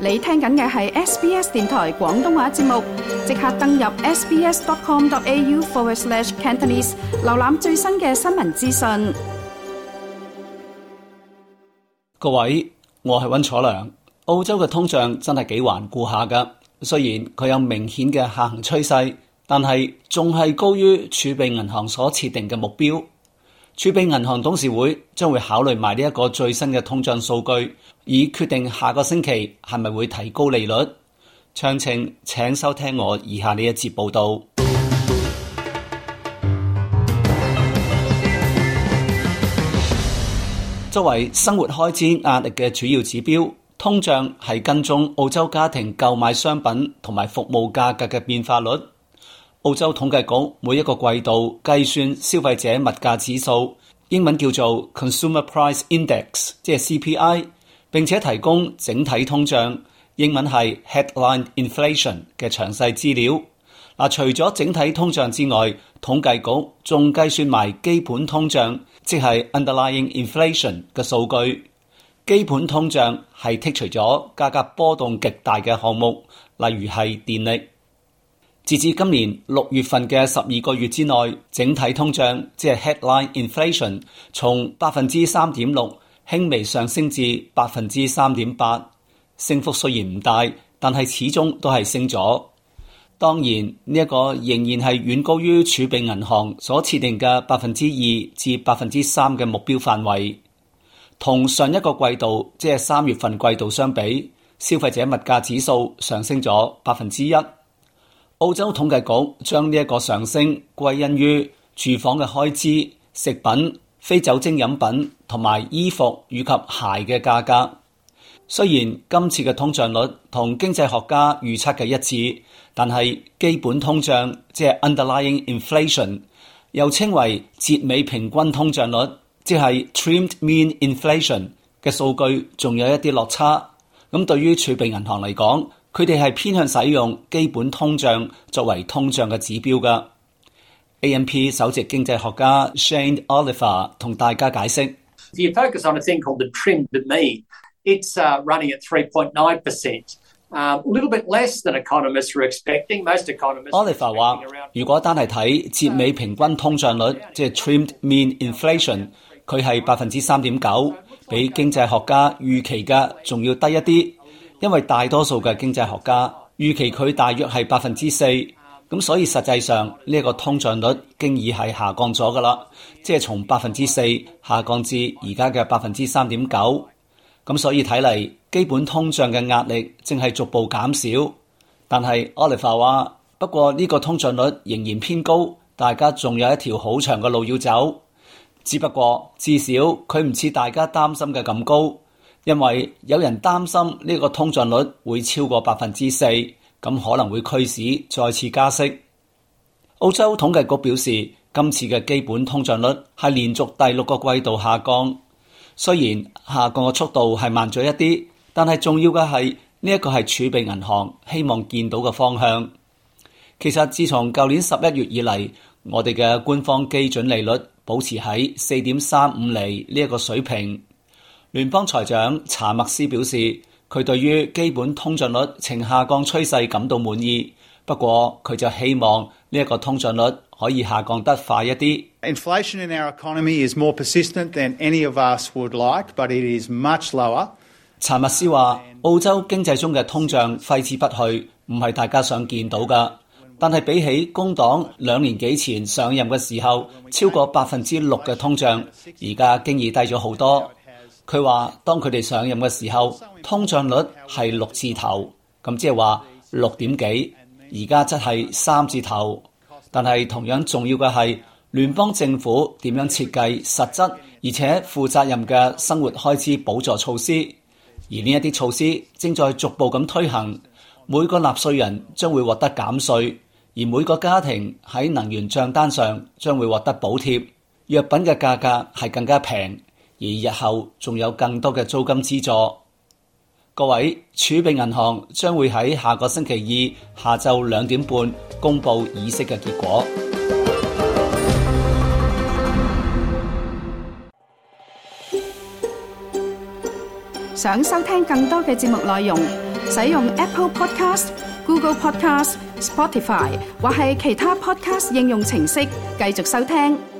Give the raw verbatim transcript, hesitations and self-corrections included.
你聽緊嘅係 S B S 電台廣東話節目，即刻登入 sbs.com.au forward slash Cantonese， 瀏覽最新嘅新聞資訊。 各位，我係溫楚良。澳洲嘅通脹真係幾頑固下㗎，雖然佢有明顯嘅下行趨勢，但係仲係高於儲備銀行所設定嘅目標。儲備銀行董事會將會考慮埋呢一個最新嘅通脹數據，以決定下個星期係咪會提高利率。詳情請收聽我以下呢一節報道。作為生活開支壓力嘅主要指標，通脹係跟蹤澳洲家庭購買商品同埋服務價格嘅變化率。澳洲統計局每一個季度計算消費者物價指數，英文叫做 Consumer Price Index， 即係 C P I， 並且提供整體通脹，英文係 Headline Inflation 嘅詳細資料。嗱，除咗整體通脹之外，統計局仲計算埋基本通脹，即係 Underlying Inflation 嘅數據。基本通脹係剔除咗價格波動極大嘅項目，例如係電力。截至今年六月份嘅十二個月之內，整體通脹即係 Headline Inflation 從百分之三點六輕微上升至百分之三點八，升幅雖然唔大，但係始終都係升咗。當然呢一個仍然係遠高於儲備銀行所設定嘅百分之二至百分之三嘅目標範圍。同上一個季度即係三月份季度相比，消費者物價指數上升咗百分之一。澳洲統計局將呢一個上升歸因於住房嘅開支、食品、非酒精飲品同埋衣服以及鞋嘅價格。雖然今次嘅通脹率同經濟學家預測嘅一致，但係基本通脹即係 Underlying Inflation， 又稱為節尾平均通脹率，即係 Trimmed Mean Inflation 嘅數據仲有一啲落差。咁對於儲備銀行嚟講，佢哋係偏向使用基本通脹作為通脹嘅指標㗎。A M P 首席經濟學家 Shane Oliver 同大家解釋 If you focus on a thing called the trimmed mean, it's uh, running at three point nine percent, a little bit less than economists were expecting. Most economists Oliver 話，如果單係睇節尾平均通脹率，即係 Trimmed Mean Inflation， 佢係百分之三點九，比經濟學家預期嘅仲要低一啲。因為大多數嘅經濟學家預期佢大約係百分之四，咁所以實際上呢一個通脹率經已係下降咗噶啦，即係從百分之四下降至而家嘅百分之三點九。咁所以睇嚟，基本通脹嘅壓力正係逐步減少。但係 Oliver 話，不過呢個通脹率仍然偏高，大家仲有一條好長嘅路要走。只不過至少佢唔似大家擔心嘅咁高。因為有人擔心呢個通脹率會超過百分之四，咁可能會驅使再次加息。澳洲統計局表示，今次嘅基本通脹率係連續第六個季度下降，雖然下降嘅速度係慢咗一啲，但係重要嘅係呢一個係儲備銀行希望見到嘅方向。其實自從舊年十一月以嚟，我哋嘅官方基準利率保持喺四點三五厘呢一個水平。聯邦財長查默斯表示，佢對於基本通脹率呈下降趨勢感到滿意，不過佢就希望呢一個通脹率可以下降得快一啲。 Inflation in our economy is more persistent than any of us would like, but it is much lower. 查默斯話，澳洲經濟中嘅通脹揮之不去，唔係大家想見到㗎。但係比起工黨兩年幾前上任嘅時候超過百分之六嘅通脹，而家經已低咗好多。佢話當佢哋上任嘅時候，通脹率係六字頭，咁即係話六點幾，而家則係三字頭。但係同樣重要嘅係聯邦政府點樣設計實質而且負責任嘅生活開支補助措施，而呢一啲措施正在逐步咁推行。每個納稅人將會獲得減稅，而每個家庭喺能源帳單上將會獲得補貼。藥品嘅價格係更加平。而日後仲有更多嘅租金資助。各位，儲備銀行將會喺下個星期二下晝兩點半公佈議息嘅結果。 想收聽更多嘅節目內容， 使用 Apple Podcast、Google Podcast、Spotify 或係其他 Podcast 應用程式繼續收聽。